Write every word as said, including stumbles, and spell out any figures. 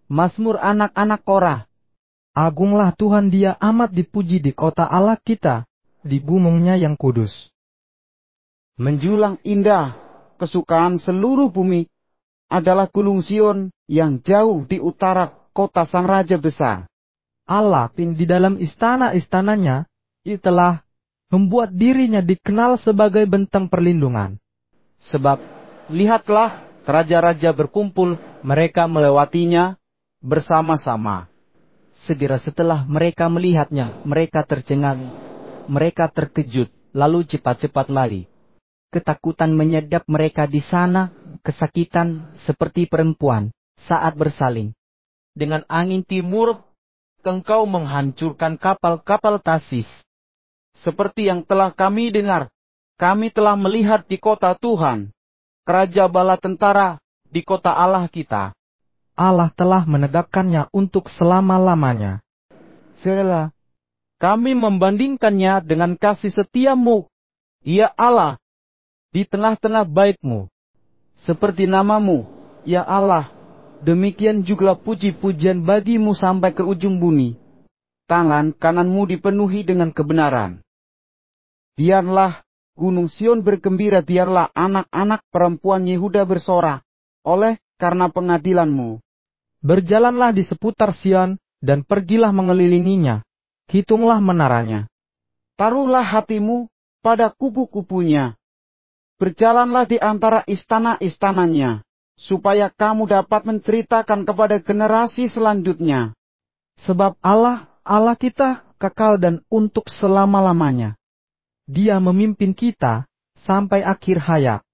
Mazmur anak-anak Korah. Agunglah Tuhan, Dia amat dipuji di kota Allah kita, di bumungnya yang kudus. Menjulang indah, kesukaan seluruh bumi, adalah Gunung Sion yang jauh di utara kota Sang Raja Besar. Allah pin di dalam istana-istananya, Ia telah membuat dirinya dikenal sebagai benteng perlindungan. Sebab, lihatlah, raja-raja berkumpul, mereka melewatinya bersama-sama. Segera setelah mereka melihatnya, mereka tercengang, mereka terkejut, lalu cepat-cepat lari. Ketakutan menyedap mereka di sana, kesakitan seperti perempuan saat bersalin. Dengan angin timur, engkau menghancurkan kapal-kapal Tarsis. Seperti yang telah kami dengar, kami telah melihat di kota Tuhan, Raja bala tentara di kota Allah kita. Allah telah menegakkannya untuk selama-lamanya. Selah, kami membandingkannya dengan kasih setiamu, ya Allah, di tengah-tengah baik-Mu. Seperti namamu, ya Allah, demikian juga puji-pujian bagi-Mu sampai ke ujung bumi. Tangan kanan-Mu dipenuhi dengan kebenaran. Biarlah Gunung Sion bergembira, biarlah anak-anak perempuan Yehuda bersorak, oleh karena pengadilan-Mu. Berjalanlah di seputar Sion, dan pergilah mengelilinginya. Hitunglah menaranya. Taruhlah hatimu pada kubu-kubunya. Berjalanlah di antara istana-istananya, supaya kamu dapat menceritakan kepada generasi selanjutnya. Sebab Allah, Allah kita, kekal dan untuk selama-lamanya. Dia memimpin kita sampai akhir hayat.